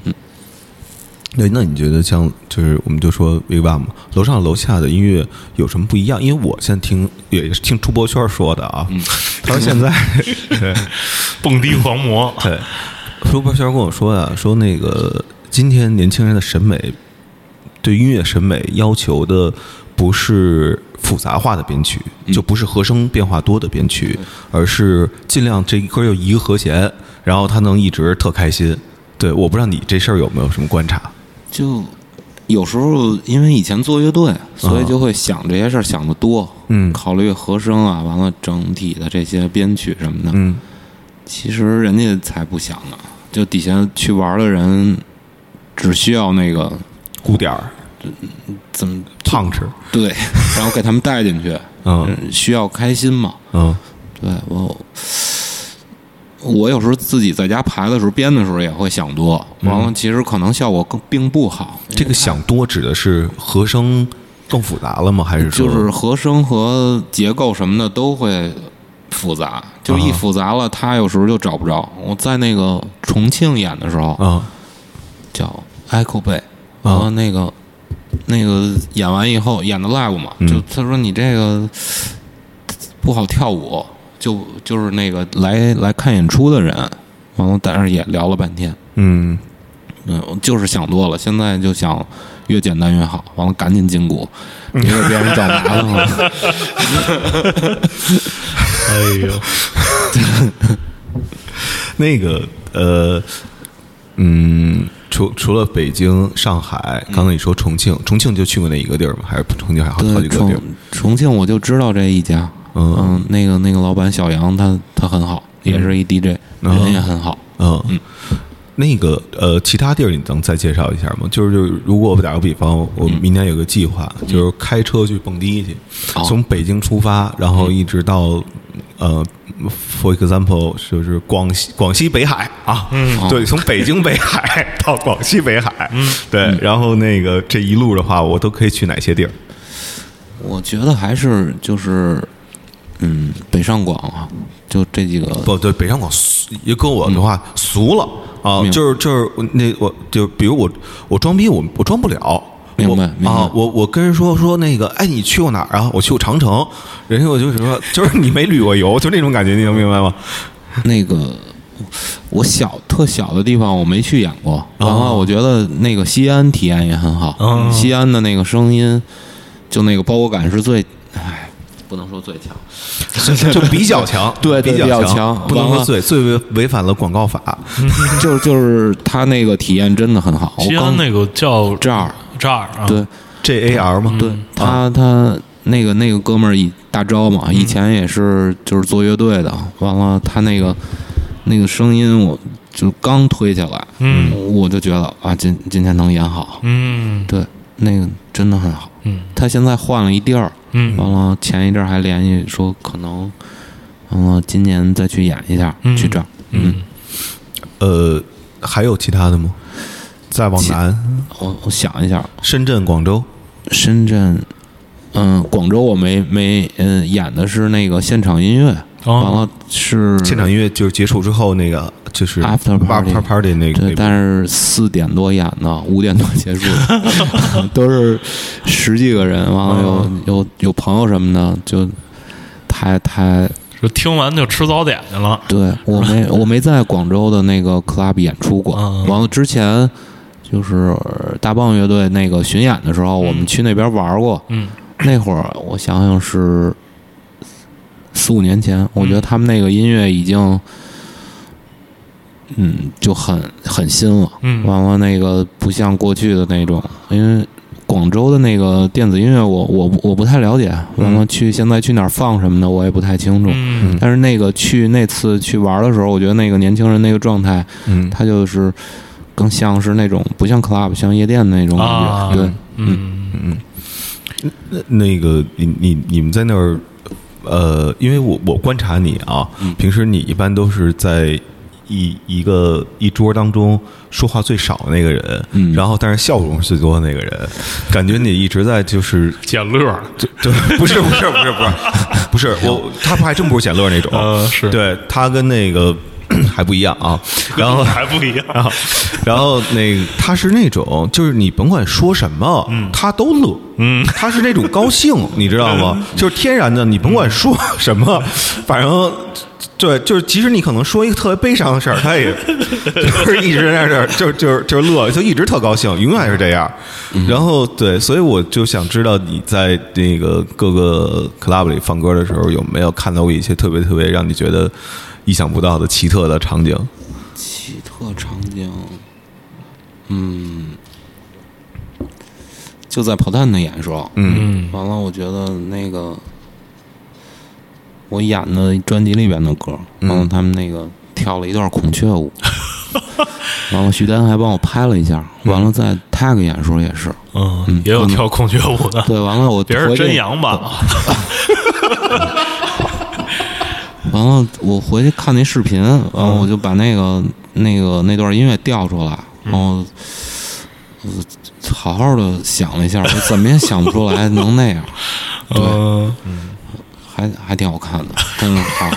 那你觉得像就是我们就说 VGAM 楼上楼下的音乐有什么不一样？因为我现在也是听朱博轩说的啊，他说现在对蹦迪狂魔， 对，朱博轩跟我说啊，说那个今天年轻人的审美对音乐审美要求的不是复杂化的编曲，就不是和声变化多的编曲，而是尽量这一歌有一个和弦， 然后他能一直特开心。对，我不知道你这事儿有没有什么观察？ 就有时候因为以前做乐队，所以就会想这些事儿想得多，考虑和声啊，完了整体的这些编曲什么的，其实人家才不想呢，就底下去玩的人只需要那个鼓点儿， 怎么胖吃， 对，然后给他们带进去，需要开心嘛，对我有时候自己在家排的时候编的时候也会想多，完了其实可能效果并不好。 这个想多指的是和声更复杂了吗？还是说就是和声和结构什么的都会复杂，就一复杂了，他有时候就找不着。我在那个重庆演的时候，叫 Echo Bay， 然后那个演完以后演的 live 嘛，就他说你这个不好跳舞。就是那个来看演出的人，完了，但是也聊了半天，就是想多了，现在就想越简单越好，完了赶紧进鼓，别给别人找麻烦了。 哎呦， 那个除了北京、上海，刚才你说重庆就去过那一个地儿吗？还是重庆还好几个地儿？ 重庆我就知道这一家。那个老板小杨他很好，也是一 DJ，人也很好。 那个其他地儿你能再介绍一下吗？就是如果我打个比方，我明年有个计划，就是开车去蹦迪去，从北京出发，然后一直到for example 就是广西北海啊，对，从北京北海到广西北海，对，然后那个这一路的话，我都可以去哪些地儿？ 我觉得还是就是。北上广啊，就这几个不对，北上广也跟我的话俗了啊，就是那我就比如我装逼我装不了， 明白啊，我跟人说那个，哎，你去过哪儿啊？我去过长城，人家我就说就是你没旅过游，就那种感觉，你能明白吗？ 那个我特小的地方我没去演过，然后我觉得那个西安体验也很好，西安的那个声音，就那个包裹感是不能说最强， 就比较强， 对，比较强， 不能说最违反了广告法。 就是他那个体验真的很好。 西安那个叫这儿啊， 对 JAR 吗？ 对，他那个哥们儿大招嘛，以前也是就是做乐队的，完了他那个声音我就刚推下来，我就觉得啊，今天能演好，对，那个真的很好。他现在换了一地儿，完了前一阵还联系说可能，今年再去演一下，去这儿。 还有其他的吗？再往南， 我想一下， 深圳、广州。 深圳，广州我没演的是那个现场音乐，完了是现场音乐就是结束之后那个就是 after party 那个， 对，但是4点多演的，5点多结束的，都是10几个人，完了有朋友什么的，就太就听完就吃早点去了。 对，我没在广州的那个 club 演出过，完了之前就是大棒乐队那个巡演的时候，我们去那边玩过，那会儿我想想是4、5年前，我觉得他们那个音乐已经，就很新了。完了那个不像过去的那种，因为广州的那个电子音乐我不太了解。完了现在去哪儿放什么的我也不太清楚。但是那次去玩的时候，我觉得那个年轻人那个状态，他就是更像是那种不像 club 像夜店的那种感觉。对， 那个你们在那儿。因为我观察你啊，平时你一般都是在一桌当中说话最少的那个人，然后但是笑容最多的那个人，感觉你一直在就是捡乐， 就不是他还真不是捡乐那种， 是对他跟那个还不一样啊，然后还不一样， 然后那个他是那种就是你甭管说什么，他都乐，他是那种高兴，你知道吗？就是天然的，你甭管说什么，反正对，就是即使你可能说一个特别悲伤的事儿，他也就是一直在这儿就是乐，就一直特高兴，永远是这样。然后对，所以我就想知道你在那个各个 club 里放歌的时候，有没有看到过一些特别让你觉得意想不到的奇特的场景？ 奇特场景，就在跑探的演说，完了，我觉得那个我演的专辑里边的歌，完了他们那个跳了一段孔雀舞，完了徐丹还帮我拍了一下，完了在 tag 演说也是， 也有跳孔雀舞的， 对，完了我别是真阳吧。 完了，我回去看那视频，完了我就把那段音乐调出来，然后好好的想了一下，我怎么也想不出来能那样。对，还挺好看的，真的好。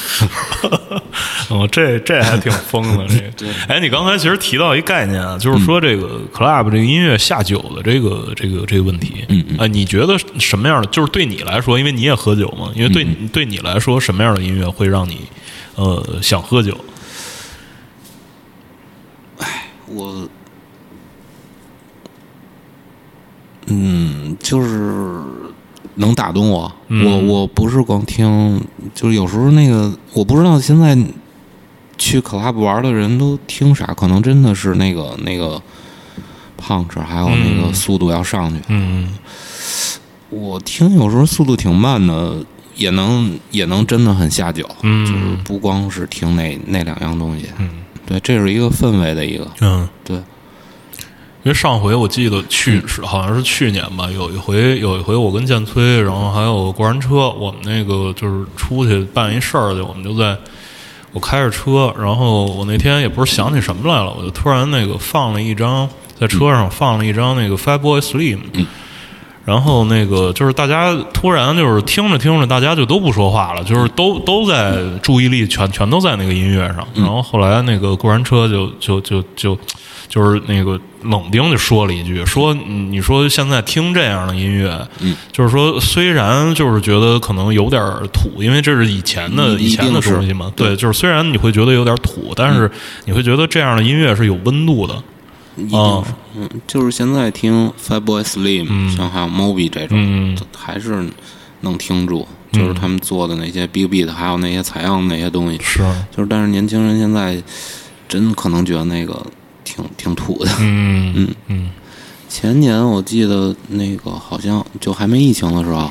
这还挺疯的。这个，哎，你刚才其实提到一概念啊，就是说这个 club 这个音乐下酒的这个问题。你觉得什么样的？就是对你来说，因为你也喝酒嘛，因为对你来说，什么样的音乐会让你想喝酒？ 哎，就是能打动我。我不是光听，就是有时候那个我不知道现在去 club 玩的人都听啥，可能真的是那个punch，还有那个速度要上去。我听有时候速度挺慢的，也能真的很下酒。就是不光是听那两样东西。对，这是一个氛围的一个。对。 因为上回我记得好像是去年吧，有一回我跟建崔，然后还有过山车，我们那个就是出去办一事儿去，我开着车，然后我那天也不是想起什么来了，我就突然那个在车上放了一张那个 Fatboy Slim，然后那个就是大家突然就是听着听着，大家就都不说话了，就是都在注意力全都在那个音乐上，然后后来那个过山车就是那个冷丁就说了一句，说你说现在听这样的音乐，就是说虽然就是觉得可能有点土，因为这是以前的东西嘛，对，就是虽然你会觉得有点土，但是你会觉得这样的音乐是有温度的。 一定是，就是现在听 Fatboy Slim，像还有 Moby 这种，还是能听住，就是他们做的那些 Big Beat，还有那些采样那些东西， 是， 就是但是年轻人现在真可能觉得那个挺土的。前年我记得那个好像就还没疫情的时候，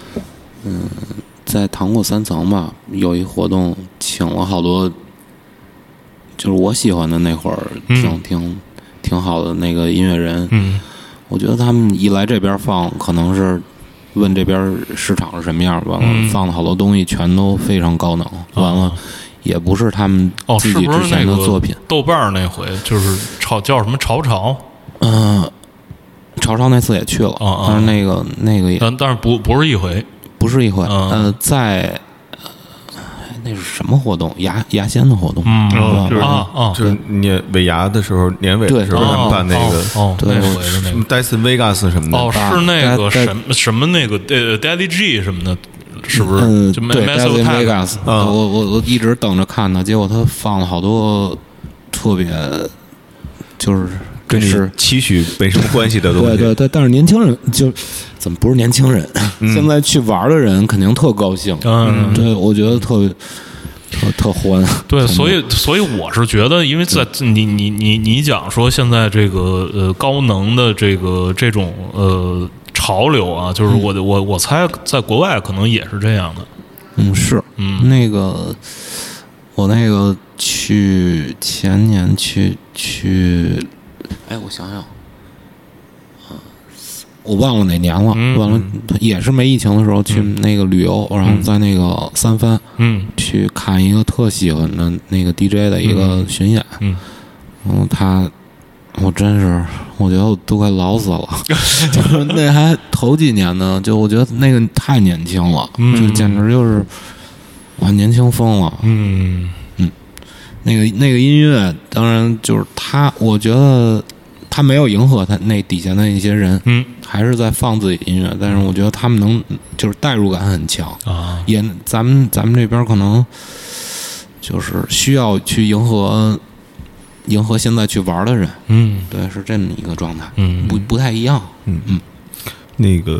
在糖果3层吧，有一活动，请了好多，就是我喜欢的那会儿挺好的那个音乐人。我觉得他们一来这边放，可能是问这边市场是什么样，完了放的好多东西全都非常高能，完了也不是他们自己之前的作品。 豆瓣那回就是叫什么潮潮， 潮潮那次也去了，但是那个也， 但是不是一回， 不是一回，在。那是什么活动？牙仙的活动， 就是年尾牙的时年尾的时候，他们办那个， 对，什么 Dyson Vegas 什么的， 是那个什么那个Daddy G 什么的，是不是？就对 Dyson Vegas，我一直等着看呢，结果他放了好多特别，就是跟你期许没什么关系的东西。 对，但是年轻人就怎么不是年轻人？现在去玩的人肯定特高兴。对，我觉得特欢。 对，所以我是觉得，因为在你讲说现在这个高能的这种潮流啊，就是我猜在国外可能也是这样的。 是，那个我那个前年去，哎，我想想，我忘了哪年了，完了也是没疫情的时候去那个旅游，然后在那个三藩，去看一个特喜欢的那个 DJ 的一个巡演，我真是，我觉得我都快老死了，就是那还头几年呢，就我觉得那个太年轻了，就简直就是哇，年轻疯了，那个音乐，当然就是他，我觉得他没有迎合他那底下的那些人，还是在放自己音乐，但是我觉得他们能就是代入感很强啊，也咱们这边可能就是需要去迎合现在去玩的人，对，是这么一个状态，不太一样， 那个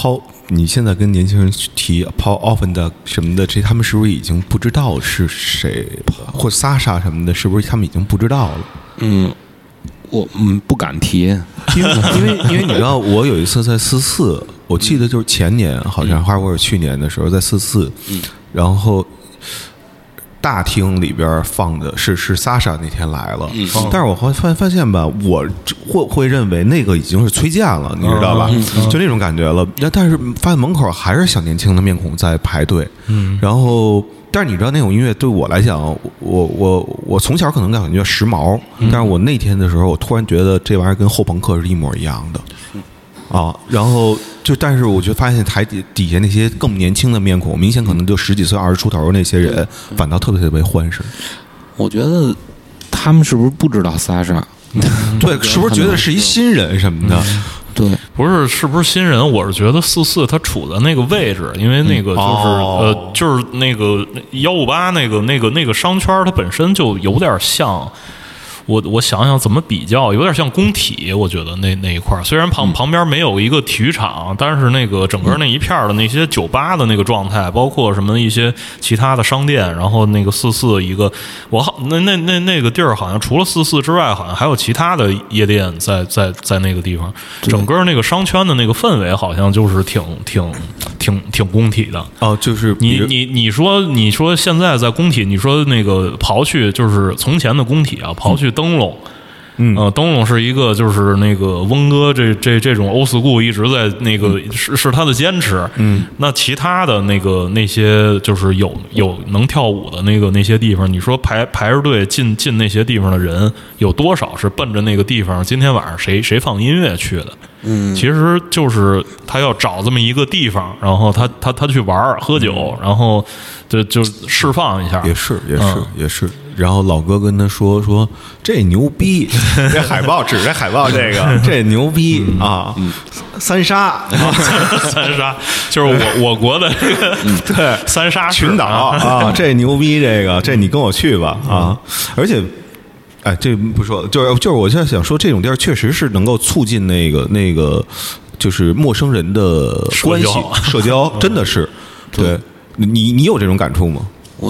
你现在跟年轻人提 Paul Offenbach 什么的，这他们是不是已经不知道是谁，或 Sasha 什么的，是不是他们已经不知道了？ 我不敢提， 因为你知道，我有一次在44，我记得就是前年好像，或者去年的时候在44，然后大厅里边放的是Sasha 那天来了，但是我发现吧，我会认为那个已经是崔健了，你知道吧？就那种感觉了。但是发现门口还是小年轻的面孔在排队，然后。但是你知道那种音乐对我来讲，我从小可能感觉时髦，但是我那天的时候，我突然觉得这玩意儿跟后朋克是一模一样的啊。然后但是我就发现台底下那些更年轻的面孔，明显可能就10几岁、20出头那些人，反倒特别欢实。 我觉得他们是不是不知道 Sasha？ 对，是不是觉得是一新人什么的？ 对， 是不是新人？我是觉得44他处的那个位置，因为那个就是那个158那个商圈，它本身就有点像。我想想怎么比较，有点像工体，我觉得那一块虽然旁边没有一个体育场，但是那个整个那一片的那些酒吧的那个状态，包括什么一些其他的商店，然后那个44一个，那个地儿好像除了44之外，好像还有其他的夜店在那个地方，整个那个商圈的那个氛围好像就是挺工体的哦，就是你说现在在工体，你说那个刨去就是从前的工体啊，刨去灯笼，灯笼是一个就是那个翁哥这种old school一直在那个是他的坚持，那其他的那些就是有能跳舞的那些地方，你说排着队进那些地方的人有多少是奔着那个地方今天晚上谁放音乐去的？其实就是他要找这么一个地方，然后他去玩喝酒，然后就释放一下， 也是。然后老哥跟他说这牛逼，这海报指着海报这牛逼啊，三沙就是我国的这个对三沙群岛啊，这牛逼，这你跟我去吧啊！而且，哎，这不说了，就是我现在想说，这种地儿确实是能够促进那个就是陌生人的关系社交，真的是。对，你有这种感触吗？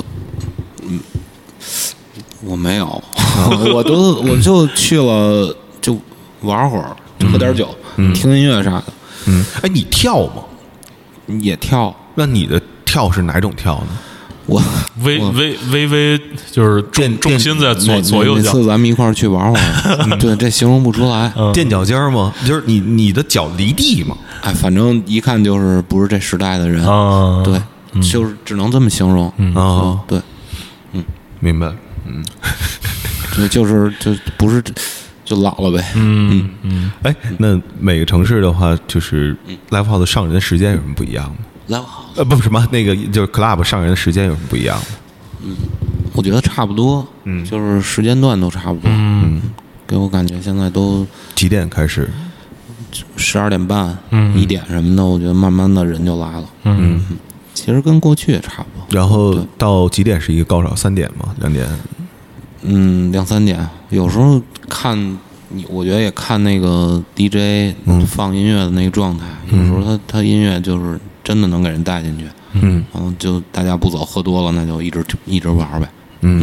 我没有，我就去了，就玩会儿，喝点酒，听音乐啥的。 哎，你跳吗？ 也跳。 那你的跳是哪种跳呢？ 我微就是重心在左右脚。 每次咱们一块儿去玩会儿，对，这形容不出来。 垫脚尖吗？就是你的脚离地吗？ 哎，反正一看就是不是这时代的人。对，就是只能这么形容。对， 明白。 就不是就老了呗。 哎，那每个城市的话，就是 live house 上人的时间有什么不一样吗 ？live house 不什么那个就是 club 上人的时间有什么不一样吗？ 我觉得差不多。就是时间段都差不多。给我感觉现在都几点开始 ？12点半、1点什么的，我觉得慢慢的人就来了。其实跟过去也差不多。 然后到几点是一个高潮？3点吗？2点 ？2、3点。有时候看我觉得也看那个 DJ 放音乐的那个状态。有时候他音乐就是真的能给人带进去。然后就大家不走，喝多了那就一直玩呗。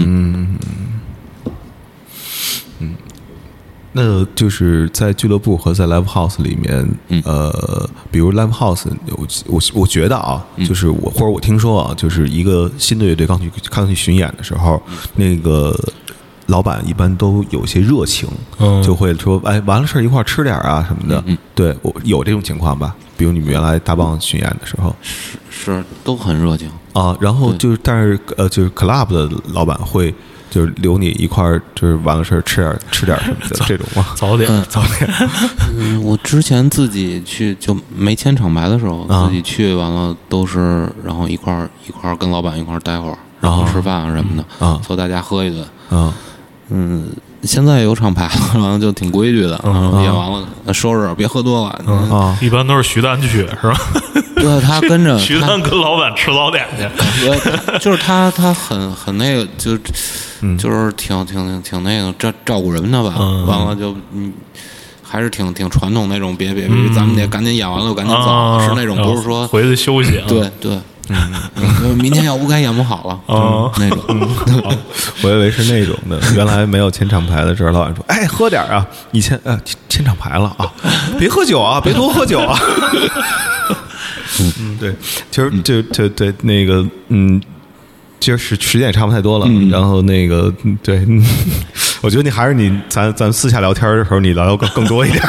那就是在俱乐部和在 live house 里面，比如 live house，我觉得啊，就是或者我听说啊，就是一个新的乐队刚去巡演的时候，那个老板一般都有些热情，就会说，哎，完了事儿一块儿吃点啊什么的。对，我有这种情况吧？比如你们原来大棒巡演的时候， 是都很热情啊。然后就是，但是就是 club 的老板会。就是留你一块儿，就是完了事儿吃点什么的这种吗？ 早点。 我之前自己去就没签厂牌的时候，自己去完了都是，然后一块儿跟老板一块儿待会儿，然后吃饭啊什么的，凑大家喝一顿。现在有厂牌了，完了就挺规矩的，演完了收拾，别喝多了。 一般都是徐丹去是吧？ 对，他跟着徐丹跟老板吃早点去， 就是他很那个，就是挺那个照顾人的吧。完了就还是挺传统那种，别，咱们得赶紧演完了赶紧走，是那种不是说回去休息。 对，明天要不该演不好了那种。 我以为是那种的，原来没有签厂牌的时候，老板说：“哎，喝点啊，你签厂牌了啊，别喝酒啊，别多喝酒啊。”对，其实就对那个其实时间也差不太多了，然后那个对，我觉得咱私下聊天的时候，你聊更多一点。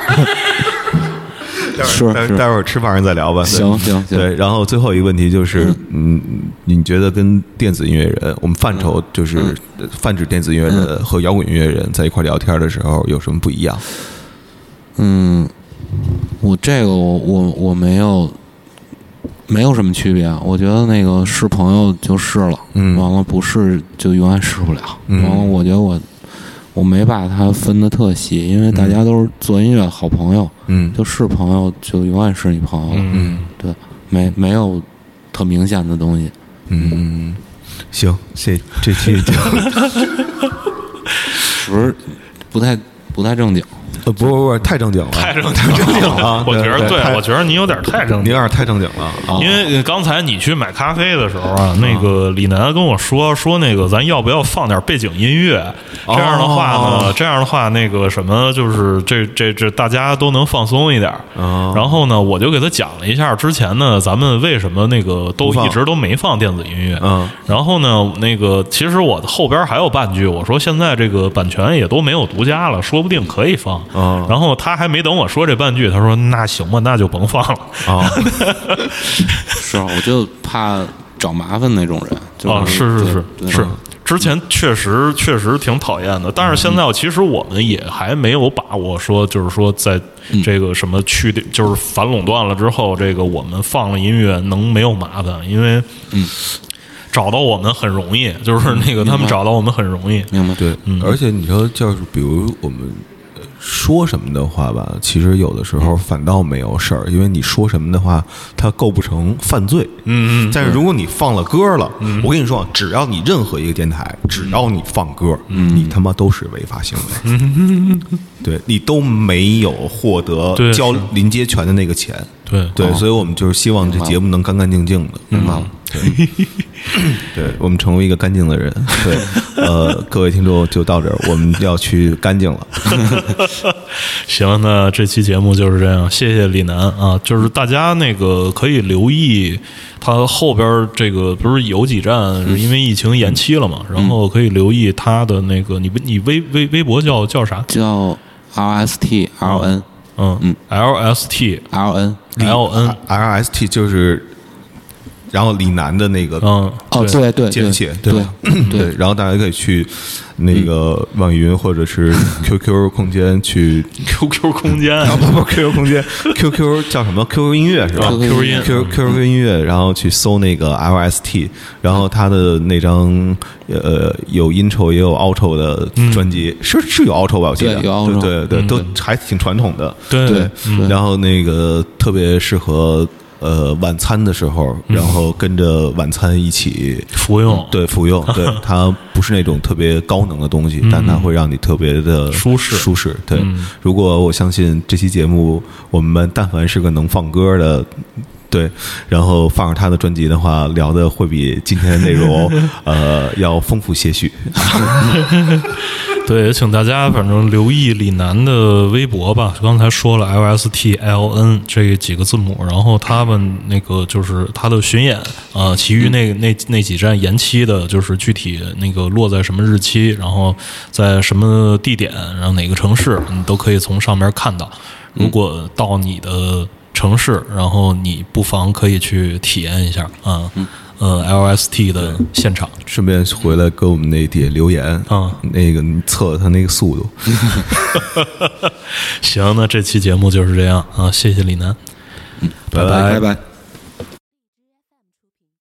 待会儿吃饭上再聊吧。 行。 对，然后最后一个问题就是，你觉得跟电子音乐人，我们范畴就是泛指电子音乐人和摇滚音乐人在一块聊天的时候有什么不一样？ 我这个我没有什么区别，我觉得那个是朋友就是了，完了不是就永远是不了，完了我觉得我没把它分得特细，因为大家都是做音乐的好朋友，就是朋友就永远是你朋友了，对，没有特明显的东西， 行，这期是不是不太正经？ 不，太正经了， 太正经了。 我觉得对，我觉得你有点太正经， 你有点太正经了。 因为刚才你去买咖啡的时候啊，那个李楠跟我说那个咱要不要放点背景音乐？这样的话，那个什么，就是这大家都能放松一点。然后呢，我就给他讲了一下之前呢，咱们为什么那个一直都没放电子音乐。然后呢，那个其实我后边还有半句，我说现在这个版权也都没有独家了，说不定可以放。然后他还没等我说这半句，他说那行吧，那就甭放了。 是，我就怕找麻烦那种人。 是。之前确实挺讨厌的，但是现在其实我们也还没有把握说，就是说在这个什么就是反垄断了之后，这个我们放了音乐能没有麻烦，因为找到我们很容易，就是那个他们找到我们很容易。 明白？ 对，而且你说就是比如我们说什么的话吧，其实有的时候反倒没有事儿，因为你说什么的话，它构不成犯罪。但是如果你放了歌了，我跟你说，只要你任何一个电台，只要你放歌，你他妈都是违法行为。对，你都没有获得交临街权的那个钱。对，所以我们就是希望这节目能干干净净的。 明白了。 对，我们成为一个干净的人。对，各位听众就到这儿，我们要去干净了。 行，那这期节目就是这样，谢谢李楠啊。就是大家那个可以留意他后边这个，不是有几站是因为疫情延期了嘛，然后可以留意他的那个，你微博叫啥？ 叫 LSTLN。 LSTLN 就是。然后李楠的那个对简写对，然后大家可以去那个网易云或者是 QQ 空间去 QQ 空间不 QQ 空间 QQ 叫什么 QQ 音乐是吧 QQ 音乐，然后去搜那个 LST， 然后他的那张有 intro 也有 outro 的专辑，是有 outro 吧？我记得对，都还挺传统的，对，然后那个特别适合。晚餐的时候，然后跟着晚餐一起服用， 对，它不是那种特别高能的东西，但它会让你特别的舒适。对，如果我相信这期节目，我们但凡是个能放歌的。对，然后放上他的专辑的话，聊的会比今天的内容要丰富些许。 对，请大家反正留意李楠的微博吧。刚才说了 LSTLN 这几个字母，然后他们那个就是他的巡演其余那几站延期的，就是具体那个落在什么日期，然后在什么地点，然后哪个城市，你都可以从上面看到。如果到你的城市，然后你不妨可以去体验一下LST 的现场， 顺便回来给我们那底下留言那个你测他那个速度。 行，那这期节目就是这样啊，谢谢李楠， 拜拜。